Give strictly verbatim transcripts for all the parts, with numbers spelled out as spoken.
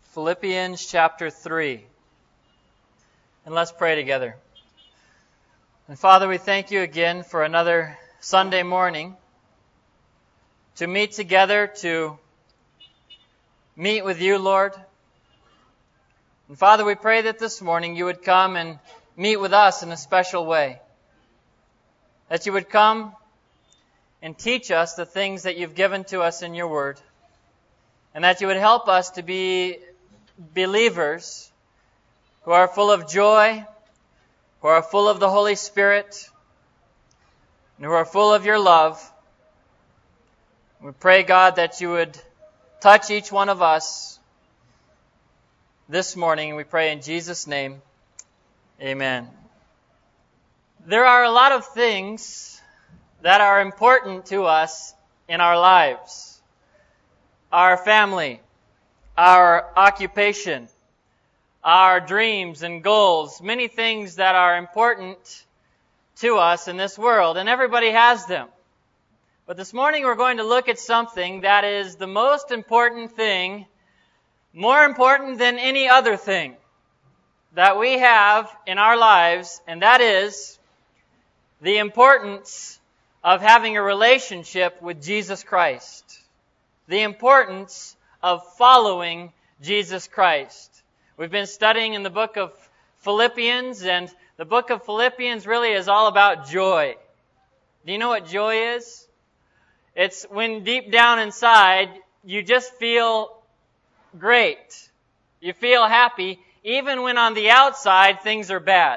Philippians chapter three. And let's pray together. And Father, we thank you again for another Sunday morning to meet together, to meet with you, Lord. And Father, we pray that this morning you would come and meet with us in a special way. That you would come and teach us the things that you've given to us in your word. And that you would help us to be believers who are full of joy, who are full of the Holy Spirit, and who are full of your love. We pray, God, that you would touch each one of us this morning. We pray in Jesus' name. Amen. There are a lot of things that are important to us in our lives. Our family, our occupation, our dreams and goals, many things that are important to us in this world, and everybody has them. But this morning we're going to look at something that is the most important thing, more important than any other thing that we have in our lives, and that is the importance of having a relationship with Jesus Christ. The importance of following Jesus Christ. We've been studying in the book of Philippians, and the book of Philippians really is all about joy. Do you know what joy is? It's when deep down inside you just feel great. You feel happy, even when on the outside things are bad.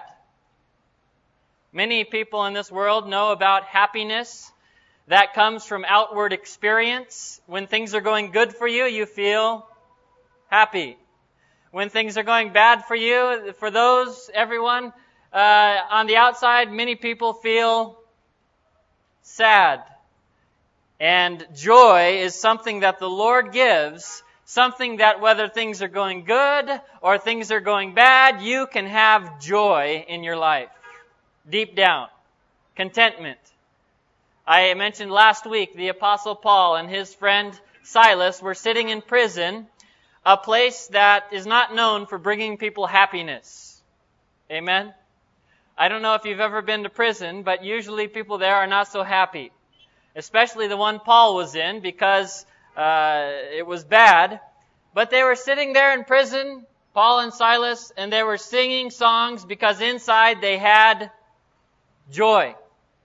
Many people in this world know about happiness. That comes from outward experience. When things are going good for you, you feel happy. When things are going bad for you, for those, everyone, uh, on the outside, many people feel sad. And joy is something that the Lord gives, something that whether things are going good or things are going bad, you can have joy in your life. Deep down. Contentment. I mentioned last week the Apostle Paul and his friend Silas were sitting in prison, a place that is not known for bringing people happiness. Amen? I don't know if you've ever been to prison, but usually people there are not so happy. Especially the one Paul was in, because uh, it was bad. But they were sitting there in prison, Paul and Silas, and they were singing songs because inside they had joy.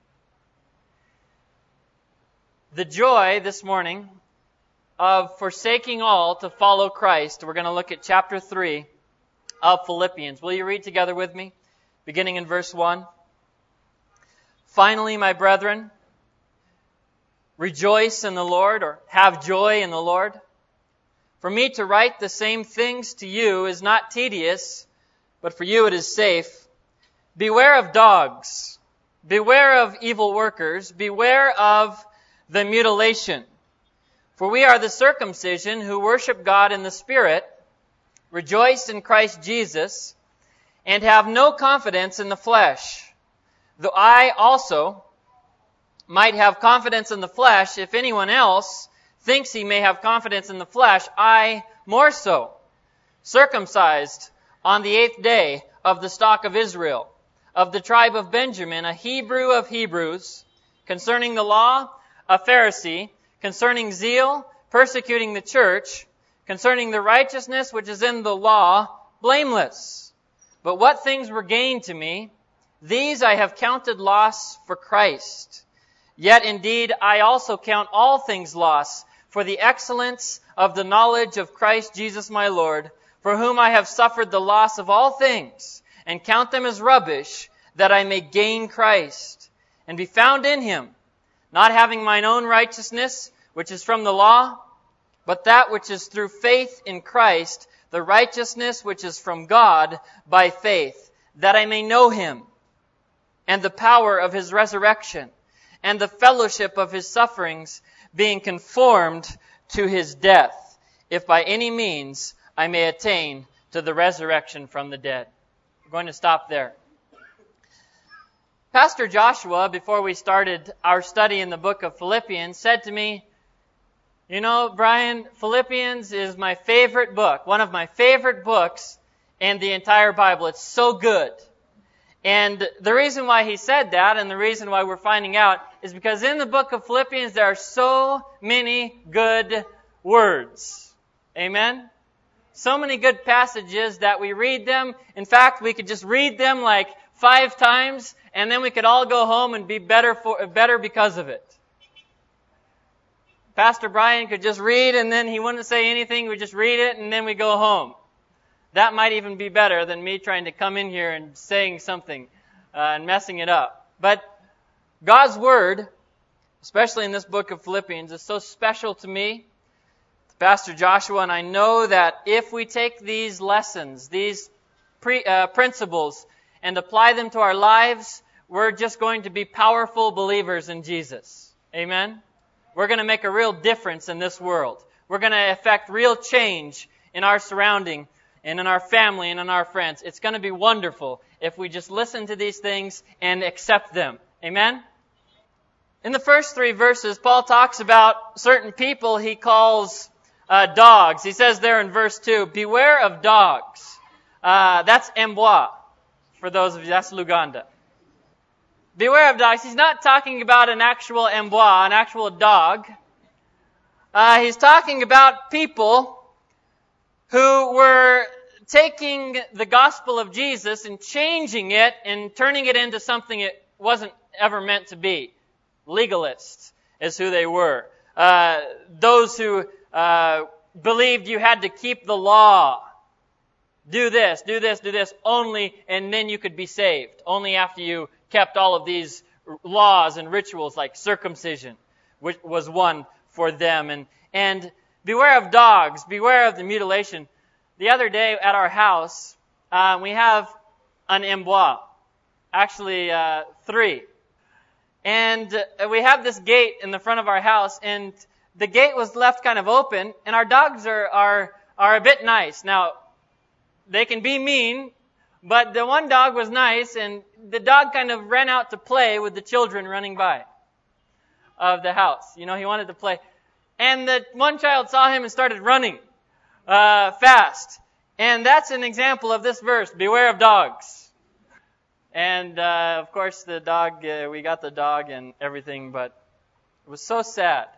The joy this morning of forsaking all to follow Christ. We're going to look at chapter three of Philippians. Will you read together with me? Beginning in verse one. Finally, my brethren, rejoice in the Lord, or have joy in the Lord. For me to write the same things to you is not tedious, but for you it is safe. Beware of dogs. Beware of evil workers. Beware of the mutilation. For we are the circumcision who worship God in the Spirit, rejoice in Christ Jesus, and have no confidence in the flesh. Though I also might have confidence in the flesh, if anyone else thinks he may have confidence in the flesh, I more so. Circumcised on the eighth day of the stock of Israel, of the tribe of Benjamin, a Hebrew of Hebrews, concerning the law, a Pharisee, concerning zeal, persecuting the church, concerning the righteousness which is in the law, blameless. But what things were gained to me, these I have counted loss for Christ. Yet indeed I also count all things loss for the excellence of the knowledge of Christ Jesus my Lord, for whom I have suffered the loss of all things, and count them as rubbish, that I may gain Christ, and be found in him, not having mine own righteousness, which is from the law, but that which is through faith in Christ, the righteousness which is from God by faith, that I may know him, and the power of his resurrection, and the fellowship of his sufferings, being conformed to his death, if by any means I may attain to the resurrection from the dead. We're going to stop there. Pastor Joshua, before we started our study in the book of Philippians, said to me, You know, Brian, Philippians is my favorite book, one of my favorite books in the entire Bible. It's so good. And the reason why he said that, and the reason why we're finding out, is because in the book of Philippians there are so many good words. Amen? So many good passages that we read them. In fact, we could just read them like five times, and then we could all go home and be better for better because of it. Pastor Brian could just read, and then he wouldn't say anything. We'd just read it, and then we go home. That might even be better than me trying to come in here and saying something uh, and messing it up. But God's Word, especially in this book of Philippians, is so special to me, Pastor Joshua, and I know that if we take these lessons, these pre, uh, principles, and apply them to our lives, we're just going to be powerful believers in Jesus. Amen? We're going to make a real difference in this world. We're going to affect real change in our surrounding and in our family and in our friends. It's going to be wonderful if we just listen to these things and accept them. Amen? In the first three verses, Paul talks about certain people he calls uh, dogs. He says there in verse two, beware of dogs. Uh, that's Mbwa, for those of you. That's Luganda. Beware of dogs. He's not talking about an actual Mbwa, an actual dog. Uh, he's talking about people who were taking the gospel of Jesus and changing it and turning it into something it wasn't ever meant to be. Legalists is who they were. Uh, those who uh, believed you had to keep the law. Do this, do this, do this, only, and then you could be saved. Only after you kept all of these laws and rituals like circumcision, which was one for them. And, and beware of dogs, beware of the mutilation. The other day at our house, uh, we have an Mbwa. Actually, uh, three. And uh, we have this gate in the front of our house, and the gate was left kind of open, and our dogs are, are, are a bit nice. Now, they can be mean, but the one dog was nice, and the dog kind of ran out to play with the children running by of the house. You know, he wanted to play. And the one child saw him and started running uh, fast. And that's an example of this verse, beware of dogs. And, uh, of course, the dog, uh, we got the dog and everything, but it was so sad.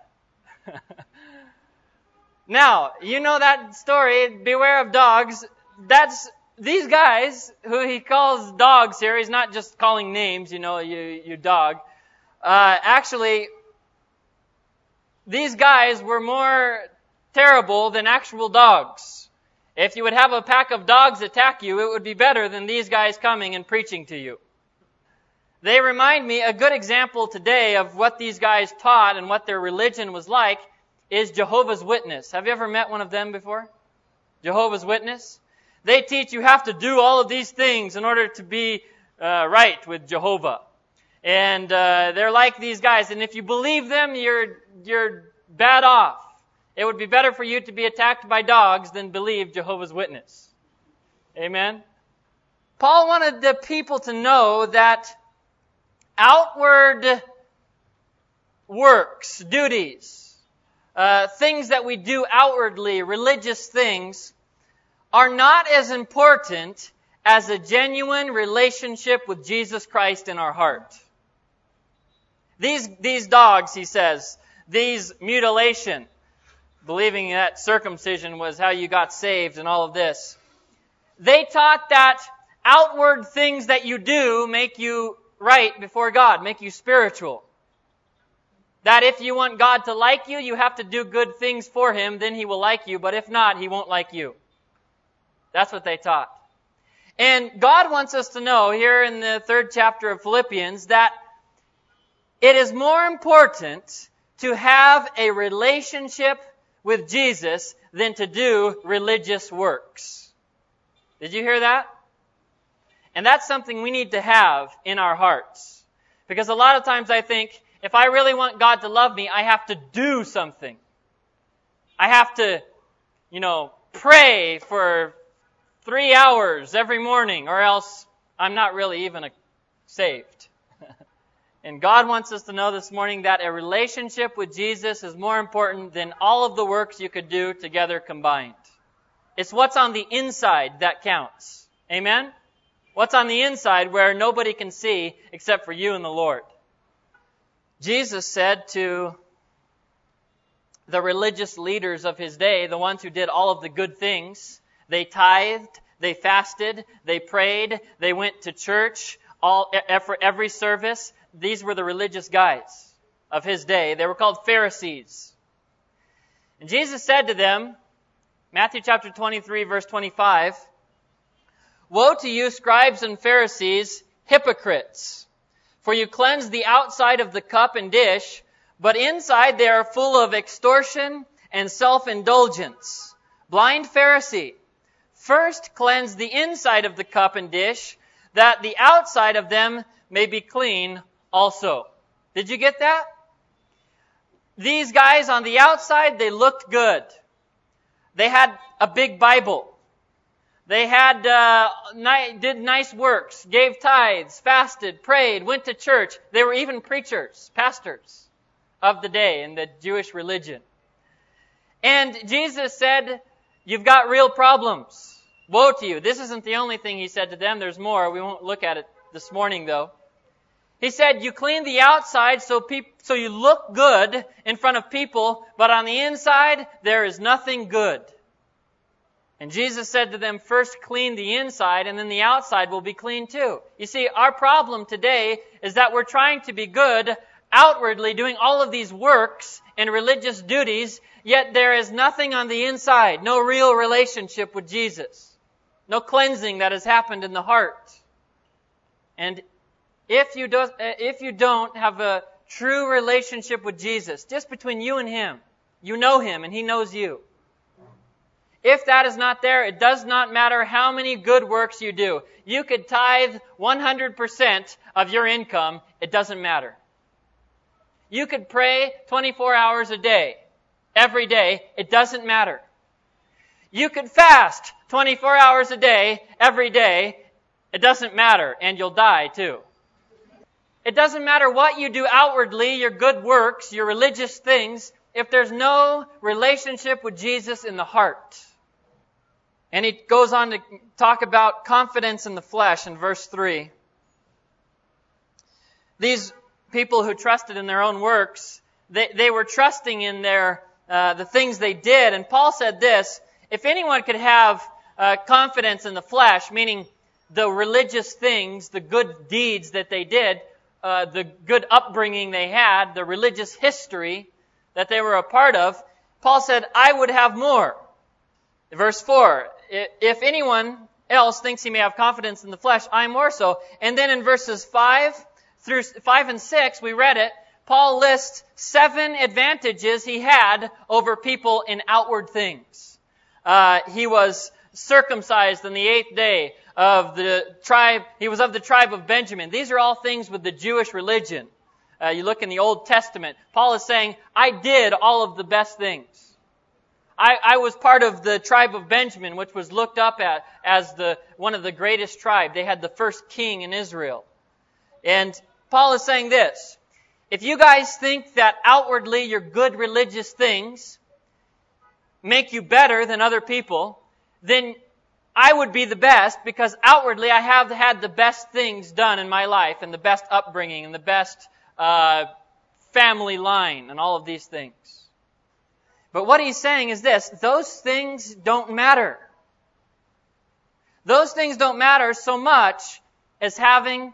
Now, you know that story, beware of dogs. That's these guys who he calls dogs here. He's not just calling names, you know, you, you dog. Uh, actually, these guys were more terrible than actual dogs. If you would have a pack of dogs attack you, it would be better than these guys coming and preaching to you. They remind me, a good example today of what these guys taught and what their religion was like is Jehovah's Witness. Have you ever met one of them before? Jehovah's Witness? They teach you have to do all of these things in order to be uh, right with Jehovah. And uh, they're like these guys. And if you believe them, you're you're bad off. It would be better for you to be attacked by dogs than believe Jehovah's Witness. Amen? Paul wanted the people to know that outward works, duties, uh, things that we do outwardly, religious things, are not as important as a genuine relationship with Jesus Christ in our heart. These, these dogs, he says, these mutilation, believing that circumcision was how you got saved and all of this, they taught that outward things that you do make you right before God, make you spiritual. That if you want God to like you, you have to do good things for Him, then He will like you, but if not, He won't like you. That's what they taught. And God wants us to know here in the third chapter of Philippians that it is more important to have a relationship with Jesus than to do religious works. Did you hear that? And that's something we need to have in our hearts. Because a lot of times I think, if I really want God to love me, I have to do something. I have to, you know, pray for three hours every morning, or else I'm not really even a, saved. And God wants us to know this morning that a relationship with Jesus is more important than all of the works you could do together combined. It's what's on the inside that counts. Amen? What's on the inside where nobody can see except for you and the Lord. Jesus said to the religious leaders of his day, the ones who did all of the good things, they tithed, they fasted, they prayed, they went to church all for every service. These were the religious guys of his day. They were called Pharisees. And Jesus said to them, Matthew chapter twenty-three, verse twenty-five, "Woe to you, scribes and Pharisees, hypocrites! For you cleanse the outside of the cup and dish, but inside they are full of extortion and self-indulgence. Blind Pharisee, first cleanse the inside of the cup and dish, that the outside of them may be clean also." Did you get that? These guys on the outside, they looked good. They had a big Bible. They had uh, ni- did nice works, gave tithes, fasted, prayed, went to church. They were even preachers, pastors of the day in the Jewish religion. And Jesus said, "You've got real problems. Woe to you." This isn't the only thing he said to them. There's more. We won't look at it this morning, though. He said, "You clean the outside so peop- so you look good in front of people, but on the inside, there is nothing good." And Jesus said to them, first clean the inside, and then the outside will be clean too. You see, our problem today is that we're trying to be good outwardly, doing all of these works and religious duties, yet there is nothing on the inside, no real relationship with Jesus, no cleansing that has happened in the heart. And if you don't, if you don't have a true relationship with Jesus, just between you and Him, you know Him and He knows you. If that is not there, it does not matter how many good works you do. You could tithe one hundred percent of your income, it doesn't matter. You could pray twenty-four hours a day, every day, it doesn't matter. You could fast twenty-four hours a day, every day, it doesn't matter, and you'll die too. It doesn't matter what you do outwardly, your good works, your religious things, if there's no relationship with Jesus in the heart. And he goes on to talk about confidence in the flesh in verse three. These people who trusted in their own works, they, they were trusting in their uh, the things they did. And Paul said this, if anyone could have uh, confidence in the flesh, meaning the religious things, the good deeds that they did, uh, the good upbringing they had, the religious history that they were a part of, Paul said, I would have more. Verse four, if anyone else thinks he may have confidence in the flesh, I more so. And then in verses five through five and six, we read it, Paul lists seven advantages he had over people in outward things. Uh, he was circumcised on the eighth day of the tribe, he was of the tribe of Benjamin. These are all things with the Jewish religion. Uh, you look in the Old Testament, Paul is saying, I did all of the best things. I, I was part of the tribe of Benjamin, which was looked up at as the one of the greatest tribes. They had the first king in Israel. And Paul is saying this, if you guys think that outwardly your good religious things make you better than other people, then I would be the best because outwardly I have had the best things done in my life and the best upbringing and the best uh, family line and all of these things. But what he's saying is this, those things don't matter. Those things don't matter so much as having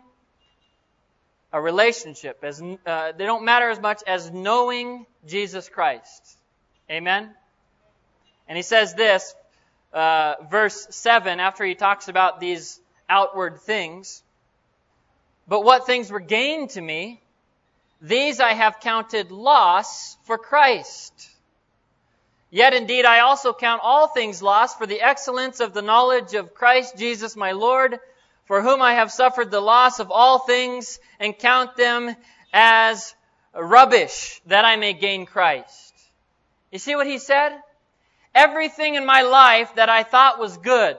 a relationship. As uh, they don't matter as much as knowing Jesus Christ. Amen? And he says this, uh, verse seven, after he talks about these outward things. But what things were gained to me, these I have counted loss for Christ. Yet indeed I also count all things loss for the excellence of the knowledge of Christ Jesus my Lord, for whom I have suffered the loss of all things, and count them as rubbish, that I may gain Christ. You see what he said? Everything in my life that I thought was good,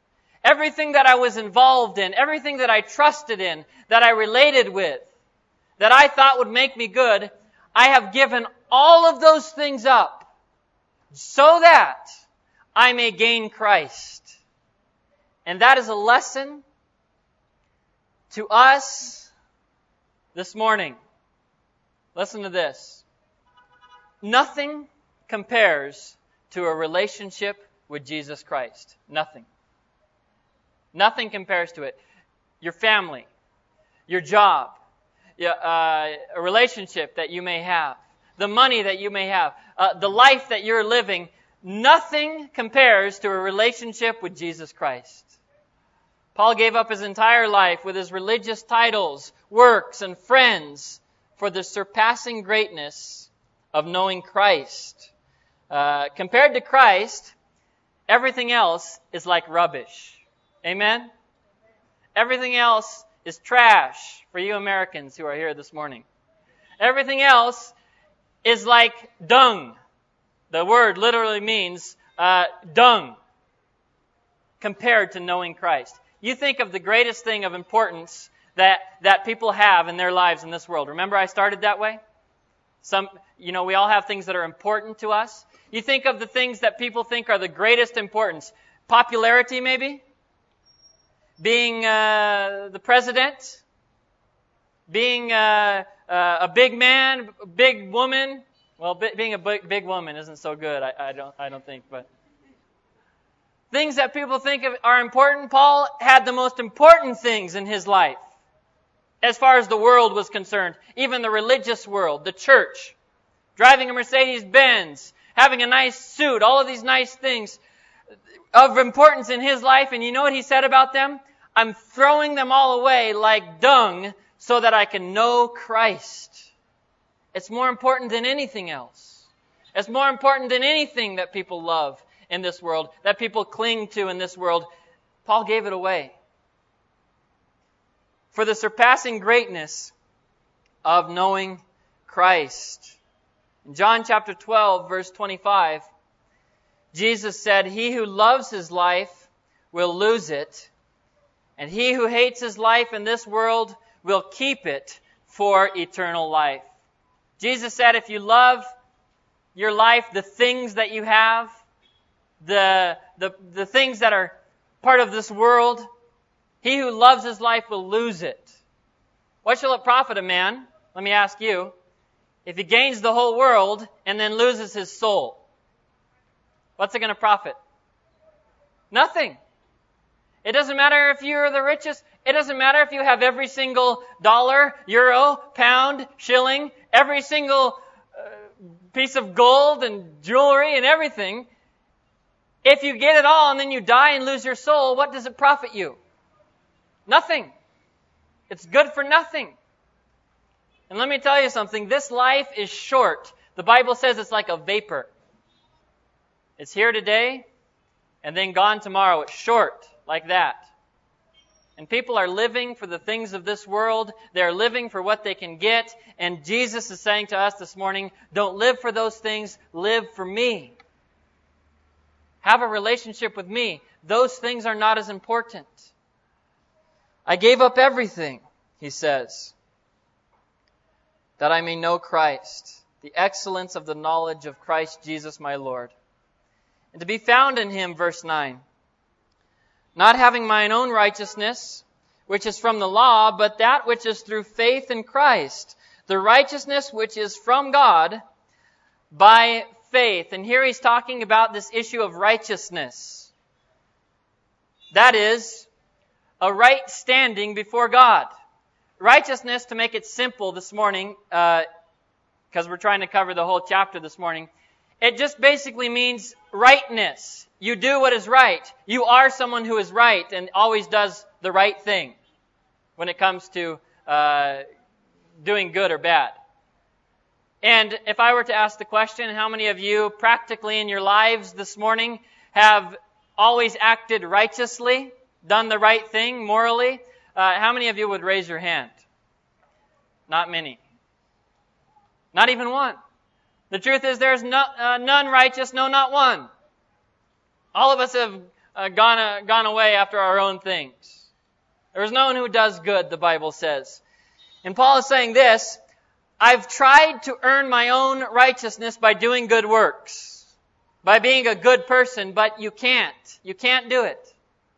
everything that I was involved in, everything that I trusted in, that I related with, that I thought would make me good, I have given all of those things up so that I may gain Christ. And that is a lesson to us this morning. Listen to this. Nothing compares to a relationship with Jesus Christ. Nothing. Nothing compares to it. Your family, your job, uh, a relationship that you may have, the money that you may have, uh, the life that you're living, nothing compares to a relationship with Jesus Christ. Paul gave up his entire life with his religious titles, works, and friends for the surpassing greatness of knowing Christ. Uh, compared to Christ, everything else is like rubbish. Amen? Everything else is trash for you Americans who are here this morning. Everything else is like dung. The word literally means uh, dung compared to knowing Christ. You think of the greatest thing of importance that, that people have in their lives in this world. Remember I started that way? Some, you know, we all have things that are important to us. You think of the things that people think are the greatest importance. Popularity, maybe? Being uh, the president? Being uh, uh, a big man, a big woman? Well, b- being a big, big woman isn't so good, I, I don't I don't think, but things that people think of are important. Paul had the most important things in his life as far as the world was concerned, even the religious world, the church, driving a Mercedes-Benz, having a nice suit, all of these nice things of importance in his life. And you know what he said about them? I'm throwing them all away like dung so that I can know Christ. It's more important than anything else. It's more important than anything that people love in this world, that people cling to in this world. Paul gave it away for the surpassing greatness of knowing Christ. In John chapter twelve, verse twenty-five, Jesus said, "He who loves his life will lose it, and he who hates his life in this world will keep it for eternal life." Jesus said, if you love your life, the things that you have, the, the, the things that are part of this world, he who loves his life will lose it. What shall it profit a man, let me ask you, if he gains the whole world and then loses his soul? What's it going to profit? Nothing. It doesn't matter if you're the richest. It doesn't matter if you have every single dollar, euro, pound, shilling, every single uh, piece of gold and jewelry and everything. If you get it all and then you die and lose your soul, what does it profit you? Nothing. It's good for nothing. And let me tell you something. This life is short. The Bible says it's like a vapor. It's here today and then gone tomorrow. It's short. Like that. And people are living for the things of this world. They're living for what they can get. And Jesus is saying to us this morning, don't live for those things, live for me. Have a relationship with me. Those things are not as important. I gave up everything, he says, that I may know Christ, the excellence of the knowledge of Christ Jesus my Lord, and to be found in him, verse nine. Not having mine own righteousness, which is from the law, but that which is through faith in Christ, the righteousness which is from God by faith. And here he's talking about this issue of righteousness. That is, a right standing before God. Righteousness, to make it simple this morning, uh, because we're trying to cover the whole chapter this morning, it just basically means rightness. You do what is right. You are someone who is right and always does the right thing when it comes to uh, doing good or bad. And if I were to ask the question, how many of you practically in your lives this morning have always acted righteously, done the right thing morally? Uh, how many of you would raise your hand? Not many. Not even one. The truth is there's no, uh, none righteous, no, not one. All of us have uh, gone uh, gone away after our own things. There is no one who does good, the Bible says. And Paul is saying this, I've tried to earn my own righteousness by doing good works, by being a good person, but you can't. You can't do it.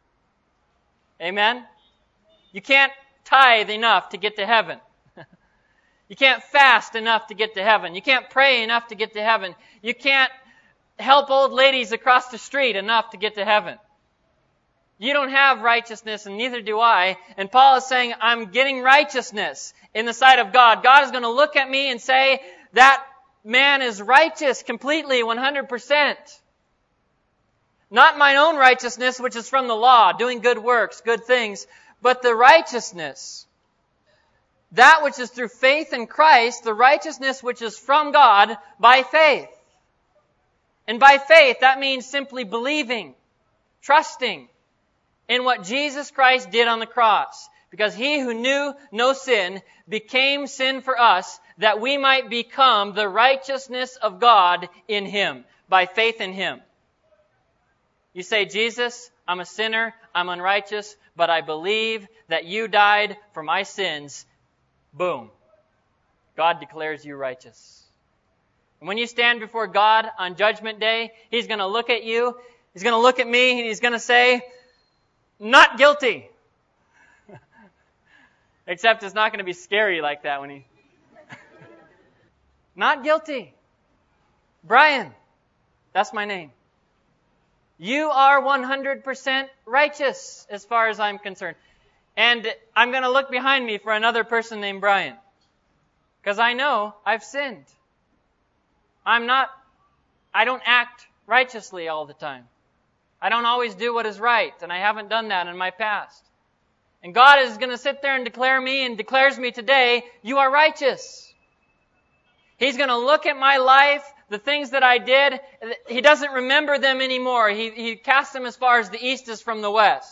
Amen? You can't tithe enough to get to heaven. You can't fast enough to get to heaven. You can't pray enough to get to heaven. You can't help old ladies across the street enough to get to heaven. You don't have righteousness, and neither do I. And Paul is saying, I'm getting righteousness in the sight of God. God is going to look at me and say, that man is righteous completely, one hundred percent. Not my own righteousness, which is from the law, doing good works, good things, but the righteousness, that which is through faith in Christ, the righteousness which is from God by faith. And by faith, that means simply believing, trusting in what Jesus Christ did on the cross. Because He who knew no sin became sin for us, that we might become the righteousness of God in Him, by faith in Him. You say, Jesus, I'm a sinner, I'm unrighteous, but I believe that You died for my sins. Boom. God declares you righteous. And when you stand before God on Judgment Day, He's going to look at you, He's going to look at me, and He's going to say, not guilty. Except it's not going to be scary like that when He... Not guilty. Brian, that's my name. You are one hundred percent righteous as far as I'm concerned. And I'm going to look behind me for another person named Brian. Because I know I've sinned. I'm not, I don't act righteously all the time. I don't always do what is right, and I haven't done that in my past. And God is going to sit there and declare me, and declares me today, you are righteous. He's going to look at my life, the things that I did. He doesn't remember them anymore. He, he casts them as far as the east is from the west.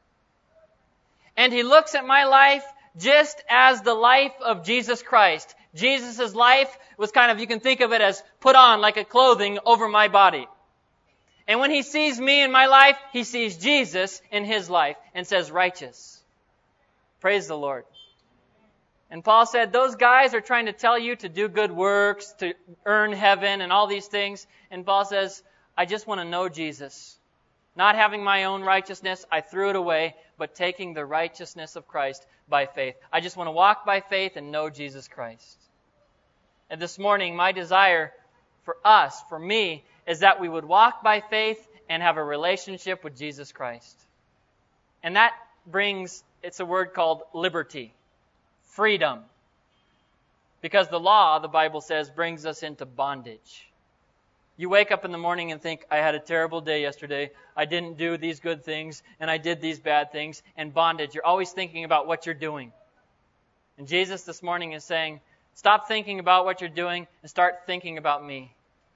And He looks at my life just as the life of Jesus Christ. Jesus' life was kind of, you can think of it as put on like a clothing over my body. And when He sees me in my life, He sees Jesus in His life and says, righteous. Praise the Lord. And Paul said, those guys are trying to tell you to do good works, to earn heaven and all these things. And Paul says, I just want to know Jesus. Not having my own righteousness, I threw it away, but taking the righteousness of Christ by faith. I just want to walk by faith and know Jesus Christ. And this morning, my desire for us, for me, is that we would walk by faith and have a relationship with Jesus Christ. And that brings, it's a word called liberty, freedom. Because the law, the Bible says, brings us into bondage. You wake up in the morning and think, I had a terrible day yesterday. I didn't do these good things, and I did these bad things. And bondage, you're always thinking about what you're doing. And Jesus this morning is saying, stop thinking about what you're doing and start thinking about me.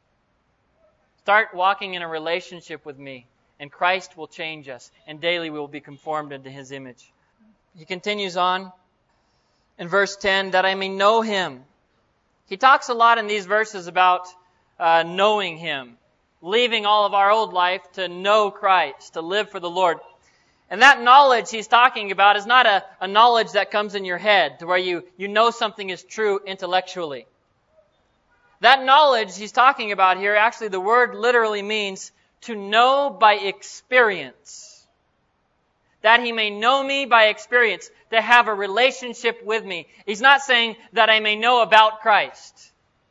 Start walking in a relationship with me, and Christ will change us, and daily we will be conformed into His image. He continues on in verse ten, that I may know Him. He talks a lot in these verses about uh, knowing Him, leaving all of our old life to know Christ, to live for the Lord. And that knowledge he's talking about is not a, a knowledge that comes in your head, to where you, you know something is true intellectually. That knowledge he's talking about here, actually the word literally means to know by experience. That He may know me by experience, to have a relationship with me. He's not saying that I may know about Christ.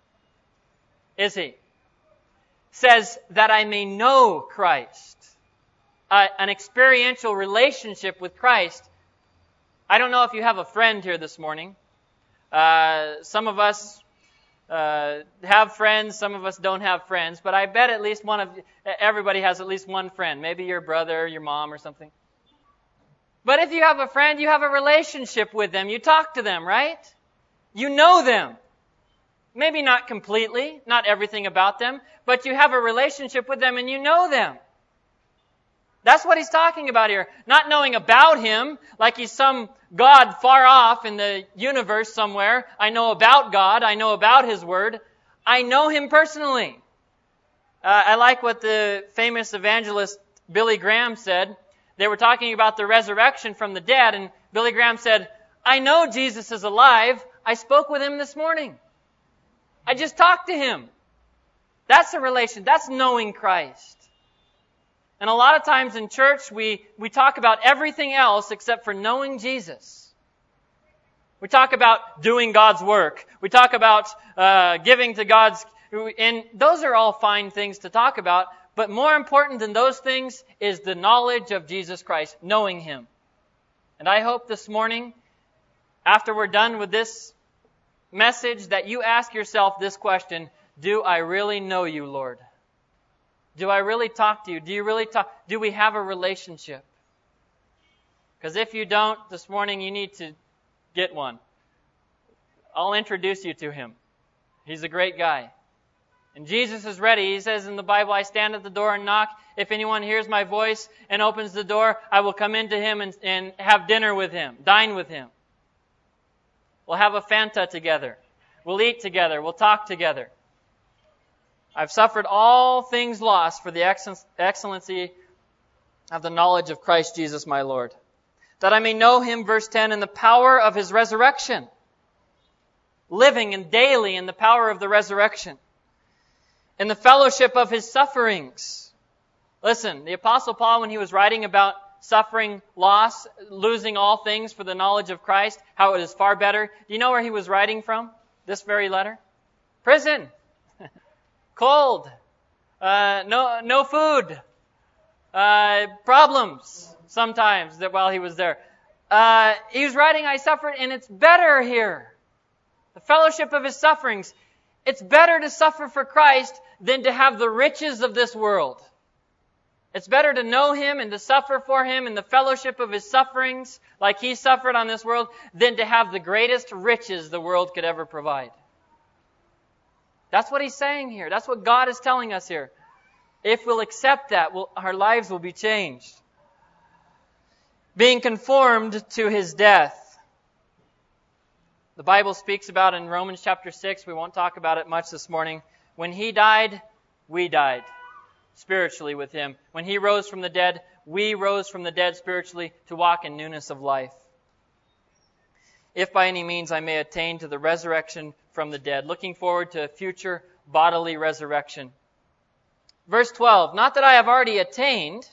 Is He? Says that I may know Christ. Uh, an experiential relationship with Christ. I don't know if you have a friend here this morning. Uh, some of us uh, have friends, some of us don't have friends, but I bet at least one of everybody has at least one friend. Maybe your brother, your mom, or something. But if you have a friend, you have a relationship with them. You talk to them, right? You know them. Maybe not completely, not everything about them, but you have a relationship with them and you know them. That's what he's talking about here. Not knowing about Him, like He's some God far off in the universe somewhere. I know about God. I know about His Word. I know Him personally. Uh, I like what the famous evangelist Billy Graham said. They were talking about the resurrection from the dead, and Billy Graham said, I know Jesus is alive. I spoke with him this morning. I just talked to him. That's a relation. That's knowing Christ. And a lot of times in church, we, we talk about everything else except for knowing Jesus. We talk about doing God's work. We talk about uh, giving to God's... And those are all fine things to talk about. But more important than those things is the knowledge of Jesus Christ, knowing him. And I hope this morning, after we're done with this message, that you ask yourself this question: do I really know you, Lord? Do I really talk to you? Do you really talk? Do we have a relationship? Because if you don't, this morning you need to get one. I'll introduce you to him. He's a great guy. And Jesus is ready. He says in the Bible, I stand at the door and knock. If anyone hears my voice and opens the door, I will come into him and, and have dinner with him, dine with him. We'll have a Fanta together. We'll eat together. We'll talk together. I've suffered all things lost for the excellency of the knowledge of Christ Jesus my Lord, that I may know him, verse ten, in the power of his resurrection, living and daily in the power of the resurrection, in the fellowship of his sufferings. Listen, the Apostle Paul, when he was writing about suffering, loss, losing all things for the knowledge of Christ, how it is far better, do you know where he was writing from? This very letter? Prison. Cold. Uh, no, no food. Uh, problems sometimes that while he was there. Uh, he was writing, I suffered, and it's better here. The fellowship of his sufferings. It's better to suffer for Christ than to have the riches of this world. It's better to know him and to suffer for him in the fellowship of his sufferings, like he suffered on this world, than to have the greatest riches the world could ever provide. That's what he's saying here. That's what God is telling us here. If we'll accept that, we'll, our lives will be changed. Being conformed to his death. The Bible speaks about in Romans chapter six, we won't talk about it much this morning. When he died, we died spiritually with him. When he rose from the dead, we rose from the dead spiritually to walk in newness of life. If by any means I may attain to the resurrection from the dead, looking forward to a future bodily resurrection. Verse twelve, not that I have already attained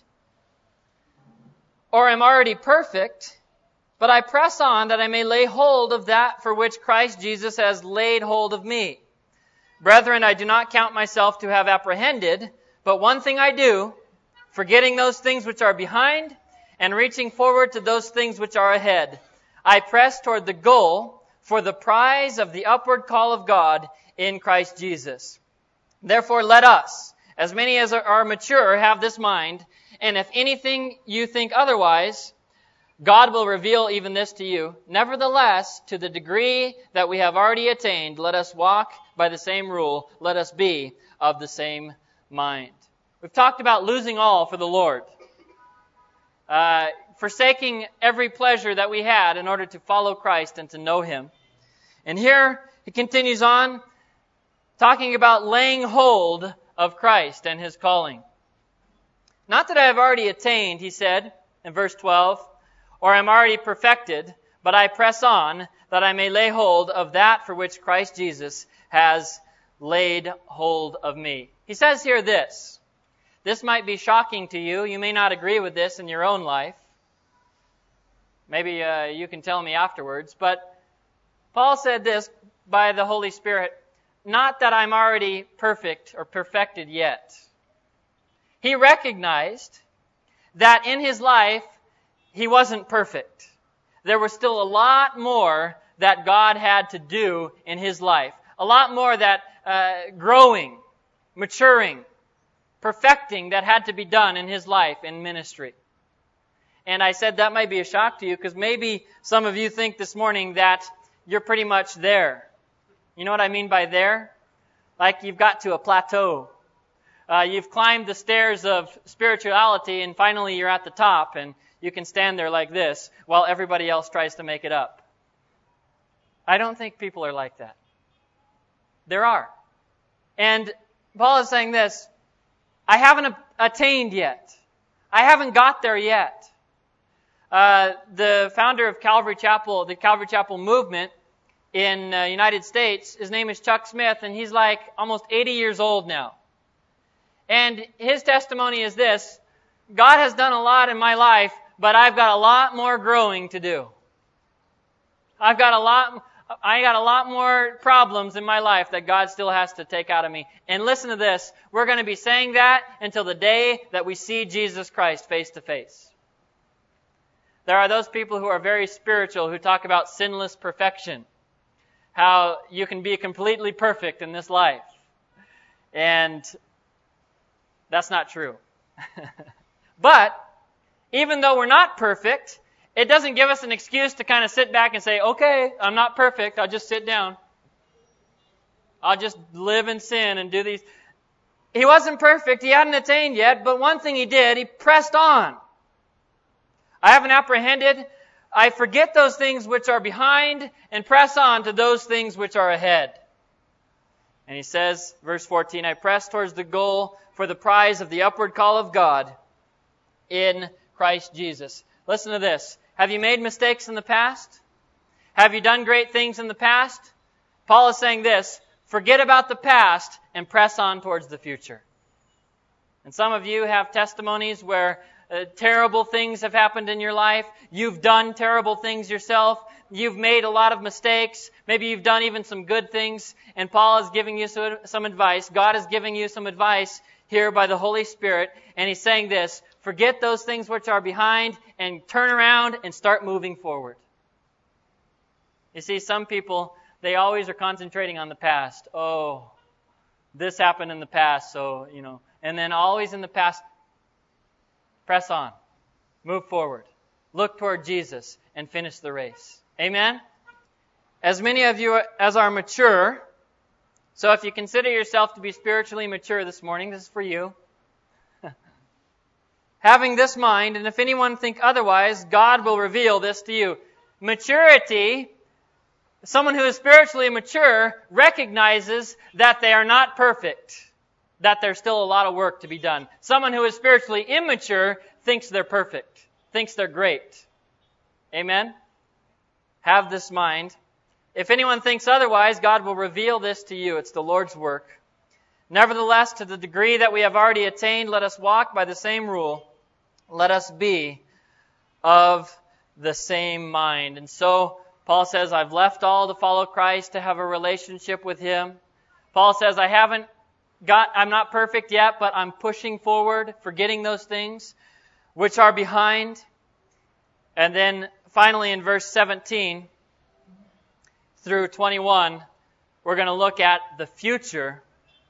or am already perfect, but I press on that I may lay hold of that for which Christ Jesus has laid hold of me. Brethren, I do not count myself to have apprehended, but one thing I do, forgetting those things which are behind and reaching forward to those things which are ahead. I press toward the goal for the prize of the upward call of God in Christ Jesus. Therefore, let us, as many as are mature, have this mind, and if anything you think otherwise, God will reveal even this to you. Nevertheless, to the degree that we have already attained, let us walk by the same rule. Let us be of the same mind. We've talked about losing all for the Lord. Uh, forsaking every pleasure that we had in order to follow Christ and to know him. And here he continues on talking about laying hold of Christ and his calling. Not that I have already attained, he said in verse twelve, or am already perfected, but I press on that I may lay hold of that for which Christ Jesus has laid hold of me. He says here this. This might be shocking to you. You may not agree with this in your own life. Maybe uh, you can tell me afterwards. But Paul said this by the Holy Spirit, not that I'm already perfect or perfected yet. He recognized that in his life, he wasn't perfect. There was still a lot more that God had to do in his life. A lot more that uh, growing, maturing, perfecting that had to be done in his life in ministry. And I said that might be a shock to you because maybe some of you think this morning that you're pretty much there. You know what I mean by there? Like you've got to a plateau. Uh, you've climbed the stairs of spirituality and finally you're at the top and you can stand there like this while everybody else tries to make it up. I don't think people are like that. There are. And Paul is saying this, I haven't attained yet. I haven't got there yet. Uh, the founder of Calvary Chapel, the Calvary Chapel movement in the uh, United States, his name is Chuck Smith, and he's like almost eighty years old now. And his testimony is this: God has done a lot in my life, but I've got a lot more growing to do. I've got a lot, I got a lot more problems in my life that God still has to take out of me. And listen to this, we're going to be saying that until the day that we see Jesus Christ face to face. There are those people who are very spiritual who talk about sinless perfection, how you can be completely perfect in this life. And that's not true. But even though we're not perfect, it doesn't give us an excuse to kind of sit back and say, okay, I'm not perfect, I'll just sit down. I'll just live in sin and do these. He wasn't perfect, he hadn't attained yet, but one thing he did, he pressed on. I haven't apprehended, I forget those things which are behind and press on to those things which are ahead. And he says, verse fourteen, I press towards the goal for the prize of the upward call of God in Christ Jesus. Listen to this. Have you made mistakes in the past? Have you done great things in the past? Paul is saying this, forget about the past and press on towards the future. And some of you have testimonies where uh, terrible things have happened in your life. You've done terrible things yourself. You've made a lot of mistakes. Maybe you've done even some good things. And Paul is giving you some advice. God is giving you some advice here by the Holy Spirit. And he's saying this, forget those things which are behind and turn around and start moving forward. You see, some people, they always are concentrating on the past. Oh, this happened in the past, so, you know. And then always in the past, press on. Move forward. Look toward Jesus and finish the race. Amen? As many of you as are mature, so if you consider yourself to be spiritually mature this morning, this is for you. Having this mind, and if anyone think otherwise, God will reveal this to you. Maturity, someone who is spiritually mature recognizes that they are not perfect, that there's still a lot of work to be done. Someone who is spiritually immature thinks they're perfect, thinks they're great. Amen? Have this mind. If anyone thinks otherwise, God will reveal this to you. It's the Lord's work. Nevertheless, to the degree that we have already attained, let us walk by the same rule. Let us be of the same mind. And so, Paul says, I've left all to follow Christ, to have a relationship with Him. Paul says, I haven't got, I'm not perfect yet, but I'm pushing forward, forgetting those things which are behind. And then finally in verse seventeen through twenty-one, we're going to look at the future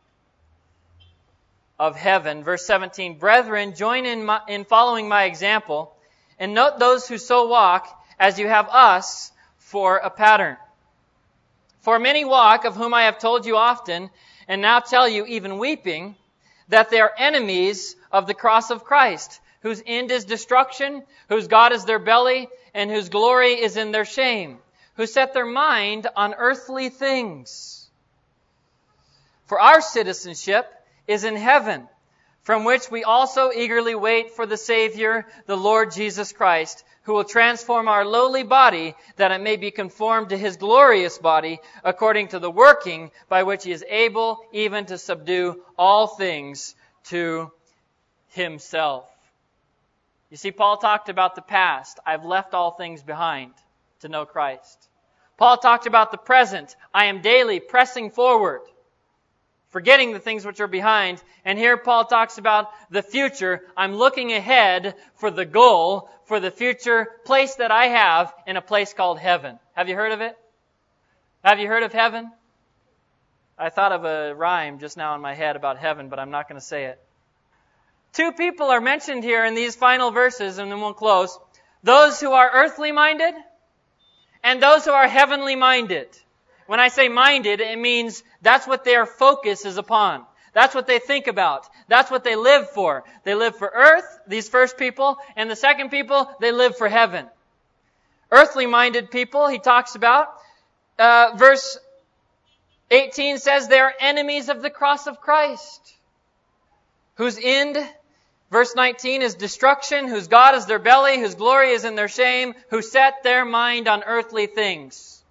of heaven. Verse seventeen, Brethren, join in, my, in following my example, and note those who so walk as you have us for a pattern. For many walk, of whom I have told you often, and now tell you, even weeping, that they are enemies of the cross of Christ, whose end is destruction, whose God is their belly, and whose glory is in their shame, who set their mind on earthly things. For our citizenship is in heaven, from which we also eagerly wait for the Savior, the Lord Jesus Christ, who will transform our lowly body, that it may be conformed to His glorious body, according to the working by which He is able even to subdue all things to Himself. You see, Paul talked about the past. I've left all things behind to know Christ. Paul talked about the present. I am daily pressing forward, forgetting the things which are behind. And here Paul talks about the future. I'm looking ahead for the goal, for the future place that I have in a place called heaven. Have you heard of it? Have you heard of heaven? I thought of a rhyme just now in my head about heaven, but I'm not going to say it. Two people are mentioned here in these final verses, and then we'll close. Those who are earthly minded and those who are heavenly minded. When I say minded, it means that's what their focus is upon. That's what they think about. That's what they live for. They live for earth, these first people, and the second people, they live for heaven. Earthly minded people, he talks about. Uh, verse eighteen says they are enemies of the cross of Christ, whose end Verse nineteen is destruction, whose God is their belly, whose glory is in their shame, who set their mind on earthly things.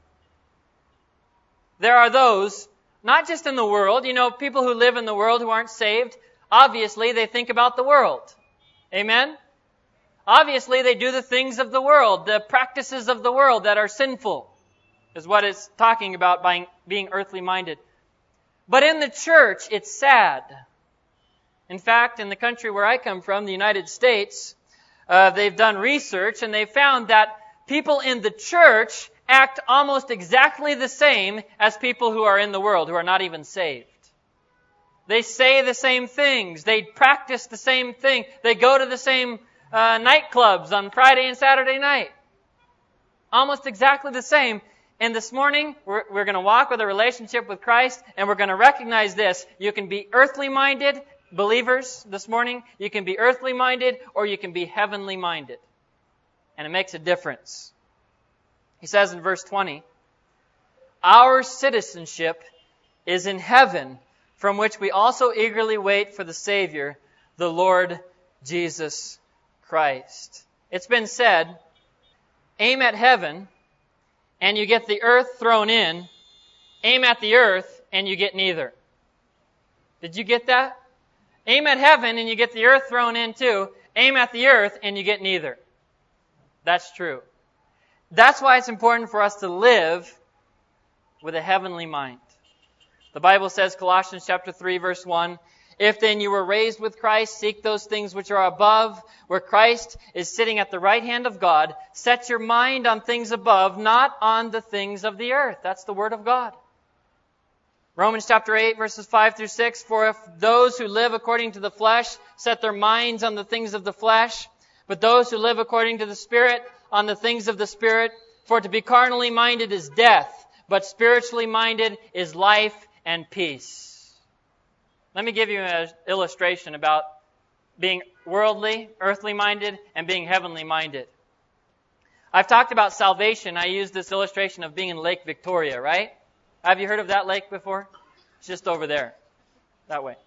There are those, not just in the world, you know, people who live in the world who aren't saved, obviously they think about the world. Amen? Obviously they do the things of the world, the practices of the world that are sinful, is what it's talking about by being earthly minded. But in the church, it's sad. In fact, in the country where I come from, the United States, uh, they've done research and they found that people in the church act almost exactly the same as people who are in the world, who are not even saved. They say the same things. They practice the same thing. They go to the same uh, nightclubs on Friday and Saturday night. Almost exactly the same. And this morning, we're, we're going to walk with a relationship with Christ, and we're going to recognize this. You can be earthly minded, believers, this morning. You can be earthly minded, or you can be heavenly minded. And it makes a difference. He says in verse twenty, our citizenship is in heaven, from which we also eagerly wait for the Savior, the Lord Jesus Christ. It's been said, aim at heaven, and you get the earth thrown in. Aim at the earth, and you get neither. Did you get that? Aim at heaven, and you get the earth thrown in too. Aim at the earth, and you get neither. That's true. That's why it's important for us to live with a heavenly mind. The Bible says, Colossians chapter three, verse one, if then you were raised with Christ, seek those things which are above, where Christ is sitting at the right hand of God. Set your mind on things above, not on the things of the earth. That's the Word of God. Romans chapter eight, verses five through six, for if those who live according to the flesh set their minds on the things of the flesh, but those who live according to the Spirit on the things of the Spirit, for to be carnally minded is death, but spiritually minded is life and peace. Let me give you an illustration about being worldly, earthly minded, and being heavenly minded. I've talked about salvation. I used this illustration of being in Lake Victoria, right? Have you heard of that lake before? It's just over there, that way.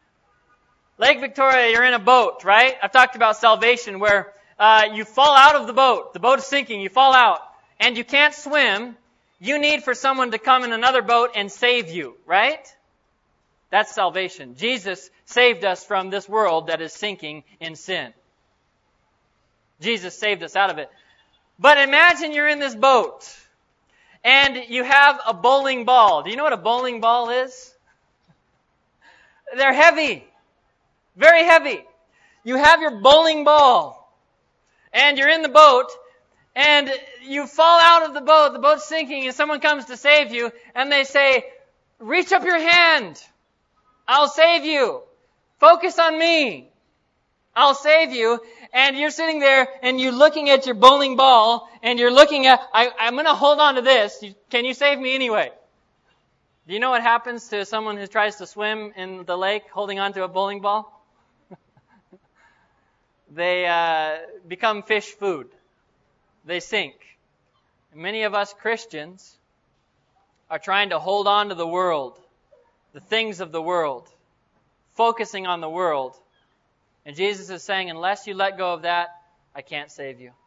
Lake Victoria, you're in a boat, right? I've talked about salvation where uh, you fall out of the boat. The boat is sinking. You fall out. And you can't swim. You need for someone to come in another boat and save you, right? That's salvation. Jesus saved us from this world that is sinking in sin. Jesus saved us out of it. But imagine you're in this boat and you have a bowling ball. Do you know what a bowling ball is? They're heavy. Very heavy. You have your bowling ball and you're in the boat and you fall out of the boat. The boat's sinking and someone comes to save you and they say, reach up your hand. I'll save you. Focus on me. I'll save you. And you're sitting there and you're looking at your bowling ball and you're looking at, I, I'm going to hold on to this. Can you save me anyway? Do you know what happens to someone who tries to swim in the lake holding on to a bowling ball? They uh, become fish food. They sink. And many of us Christians are trying to hold on to the world, the things of the world, focusing on the world. And Jesus is saying, unless you let go of that, I can't save you.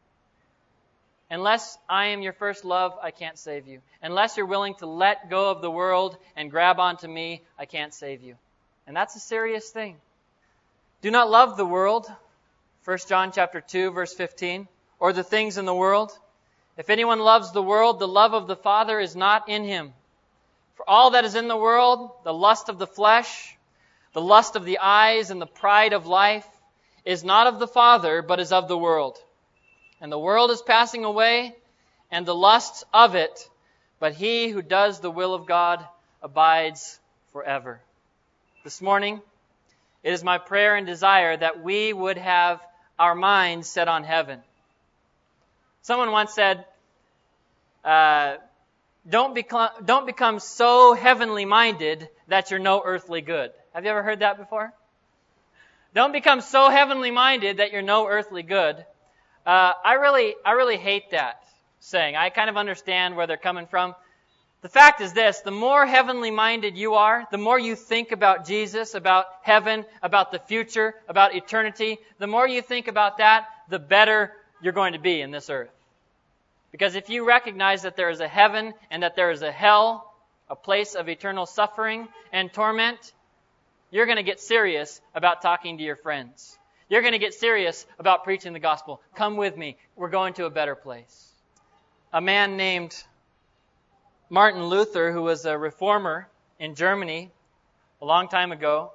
Unless I am your first love, I can't save you. Unless you're willing to let go of the world and grab onto me, I can't save you. And that's a serious thing. Do not love the world, First John chapter two, verse fifteen, or the things in the world. If anyone loves the world, the love of the Father is not in him. For all that is in the world, the lust of the flesh, the lust of the eyes, and the pride of life, is not of the Father, but is of the world. And the world is passing away, and the lusts of it, but he who does the will of God abides forever. This morning, it is my prayer and desire that we would have our minds set on heaven. Someone once said, uh, don't, become, don't become so heavenly minded that you're no earthly good. Have you ever heard that before? Don't become so heavenly minded that you're no earthly good. Uh, I really, I really hate that saying. I kind of understand where they're coming from. The The fact is this, the more heavenly minded you are, the more you think about Jesus, about heaven, about the future, about eternity, the more you think about that, the better you're going to be in this earth. Because if you recognize that there is a heaven and that there is a hell, a place of eternal suffering and torment, you're going to get serious about talking to your friends. You're going to get serious about preaching the gospel. Come with me. We're going to a better place. A man named Martin Luther, who was a reformer in Germany a long time ago,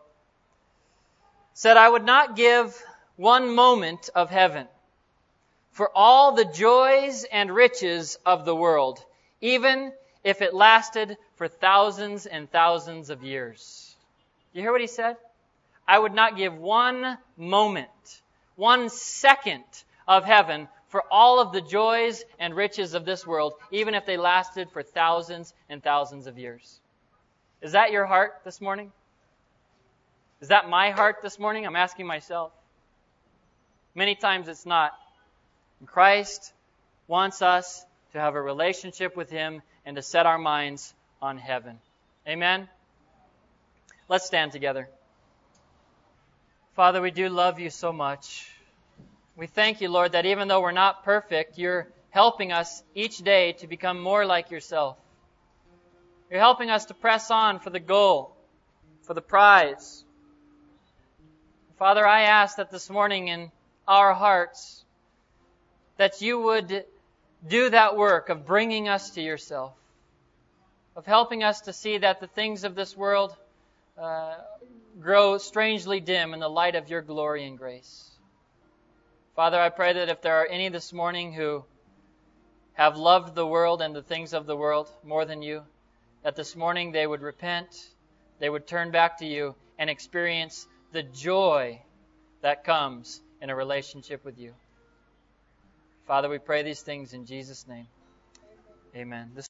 said, "I would not give one moment of heaven for all the joys and riches of the world, even if it lasted for thousands and thousands of years." You hear what he said? I would not give one moment, one second of heaven for all of the joys and riches of this world, even if they lasted for thousands and thousands of years. Is that your heart this morning? Is that my heart this morning? I'm asking myself. Many times it's not. Christ wants us to have a relationship with Him and to set our minds on heaven. Amen? Let's stand together. Father, we do love You so much. We thank You, Lord, that even though we're not perfect, You're helping us each day to become more like Yourself. You're helping us to press on for the goal, for the prize. Father, I ask that this morning in our hearts, that You would do that work of bringing us to Yourself, of helping us to see that the things of this world uh, grow strangely dim in the light of Your glory and grace. Father, I pray that if there are any this morning who have loved the world and the things of the world more than You, that this morning they would repent, they would turn back to You and experience the joy that comes in a relationship with You. Father, we pray these things in Jesus' name. Amen. This